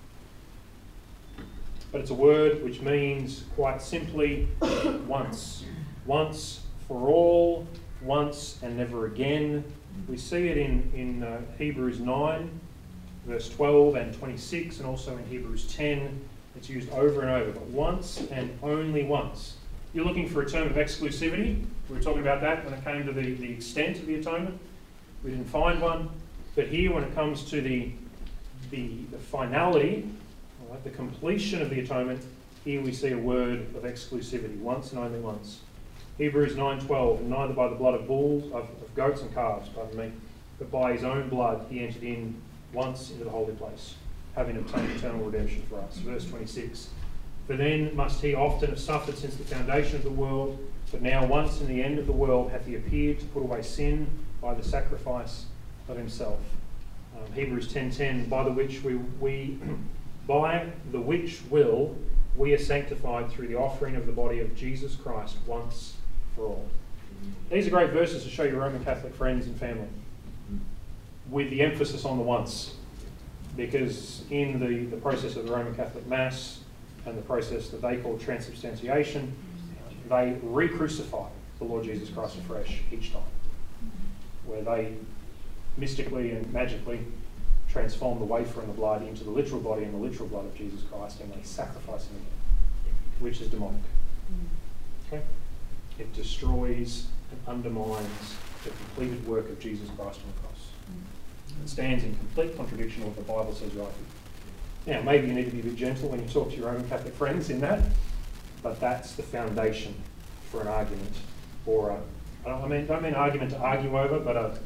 But it's a word which means quite simply once. Once for all, once and never again. We see it in, in uh, Hebrews nine, verse twelve and twenty-six, and also in Hebrews ten. It's used over and over, but once and only once. You're looking for a term of exclusivity. We were talking about that when it came to the, the extent of the atonement. We didn't find one. But here, when it comes to the, the, the finality, right, the completion of the atonement, here we see a word of exclusivity, once and only once. Hebrews nine twelve, and neither by the blood of bulls, of, of goats and calves, pardon me, but by his own blood he entered in once into the holy place, having obtained eternal redemption for us. Verse twenty-six, for then must he often have suffered since the foundation of the world, but now once in the end of the world hath he appeared to put away sin by the sacrifice of himself. Um, Hebrews ten ten, by the which we, we by the which will we are sanctified through the offering of the body of Jesus Christ once for all. These are great verses to show your Roman Catholic friends and family, with the emphasis on the once, because in the, the process of the Roman Catholic Mass and the process that they call transubstantiation, they re-crucify the Lord Jesus Christ afresh each time, where they mystically and magically transform the wafer and the blood into the literal body and the literal blood of Jesus Christ, and they sacrifice him again, which is demonic. Okay? It destroys and undermines the completed work of Jesus Christ on the cross. It stands in complete contradiction of what the Bible says right here. Now, maybe you need to be a bit gentle when you talk to your Roman Catholic friends in that, but that's the foundation for an argument or a, I don't I mean, don't mean argument to argue over, but a,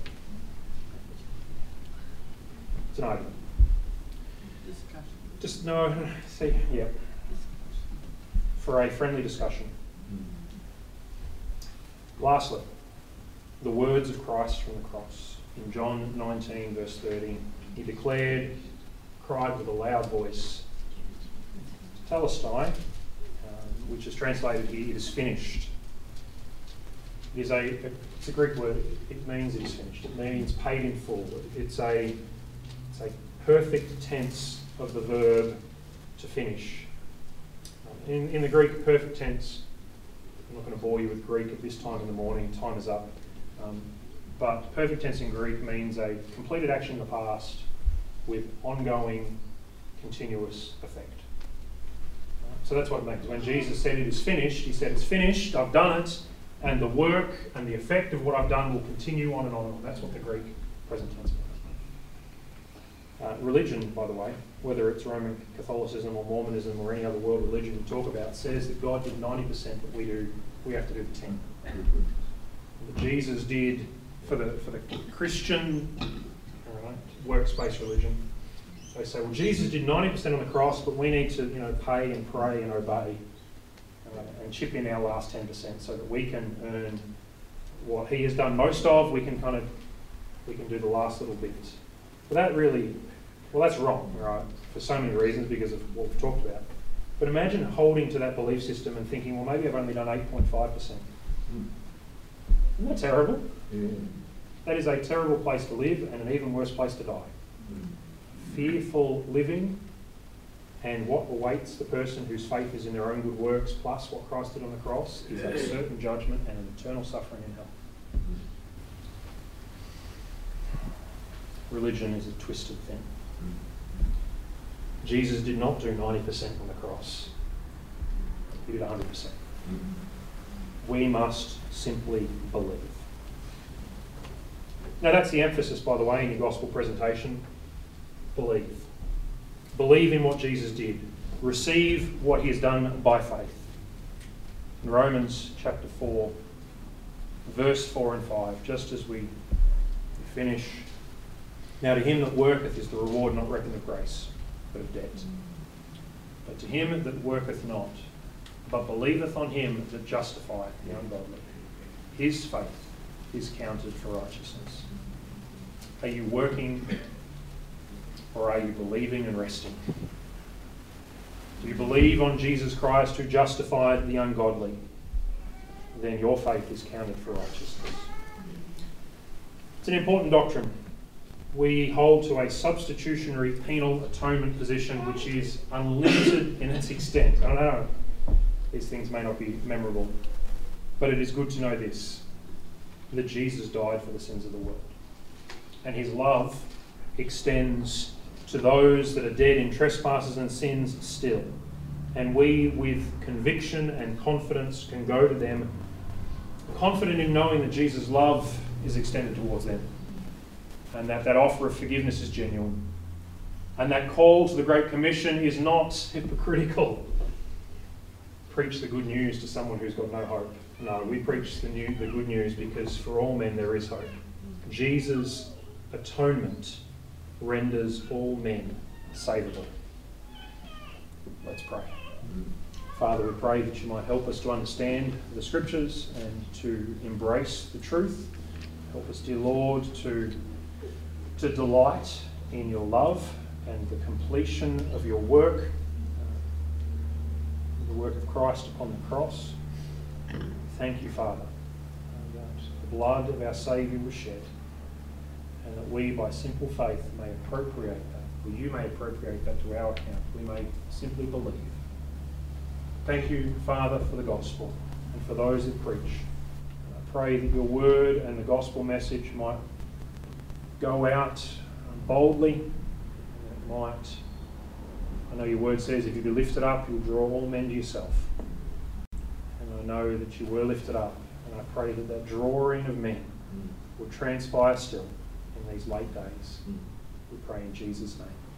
it's an argument. Discussion. Just, no, see, yeah. For a friendly discussion. Lastly, the words of Christ from the cross. In John nineteen, verse thirty, he declared, cried with a loud voice, Telestai, um, which is translated here, it is finished. It is a, it's a Greek word, it means it is finished. It means paid in full. It's a, it's a perfect tense of the verb to finish. In, in the Greek, perfect tense, I'm not going to bore you with Greek at this time in the morning, time is up. Um, but perfect tense in Greek means a completed action in the past with ongoing, continuous effect. So that's what it means. When Jesus said it is finished, he said it's finished, I've done it, and the work and the effect of what I've done will continue on and on and on. That's what the Greek present tense means. Uh, religion, by the way, whether it's Roman Catholicism or Mormonism or any other world religion you talk about, says that God did ninety percent, but we do, we have to do the ten. That Jesus did for the for the Christian, all right, works-based religion. They say, well, Jesus did ninety percent on the cross, but we need to, you know, pay and pray and obey uh, and chip in our last ten percent so that we can earn what he has done most of. We can kind of we can do the last little bit. But that really, well, that's wrong, right? For so many reasons because of what we've talked about. But imagine holding to that belief system and thinking, well, maybe I've only done eight point five percent. Isn't that terrible? Yeah. That is a terrible place to live and an even worse place to die. Mm. Fearful living, and what awaits the person whose faith is in their own good works plus what Christ did on the cross is a certain judgment and an eternal suffering in hell. Religion is a twisted thing. Jesus did not do ninety percent on the cross. He did one hundred percent. We must simply believe. Now that's the emphasis, by the way, in your gospel presentation. Believe. Believe in what Jesus did. Receive what he has done by faith. In Romans chapter four, verse four and five, just as we finish. Now to him that worketh is the reward not reckoned of grace, but of debt. But to him that worketh not, but believeth on him that justifieth the ungodly, his faith is counted for righteousness. Are you working, or are you believing and resting? Do you believe on Jesus Christ who justified the ungodly? Then your faith is counted for righteousness. It's an important doctrine. We hold to a substitutionary penal atonement position which is unlimited in its extent. I know these things may not be memorable, but it is good to know this, that Jesus died for the sins of the world. And his love extends to those that are dead in trespasses and sins still. And we, with conviction and confidence, can go to them, confident in knowing that Jesus' love is extended towards them. And that that offer of forgiveness is genuine. And that call to the Great Commission is not hypocritical. Preach the good news to someone who's got no hope. No, we preach the, new, the good news because for all men there is hope. Jesus' atonement renders all men savable. Let's pray. Father, we pray that you might help us to understand the Scriptures and to embrace the truth. Help us, dear Lord, to to delight in your love and the completion of your work, uh, the work of Christ upon the cross. Thank you, Father, uh, that the blood of our Saviour was shed, and that we, by simple faith, may appropriate that, or you may appropriate that to our account. We may simply believe. Thank you, Father, for the gospel and for those that preach. And I pray that your word and the gospel message might go out boldly, and it might, I know your word says, if you be lifted up, you'll draw all men to yourself. And I know that you were lifted up, and I pray that that drawing of men will transpire still in these late days. We pray in Jesus' name.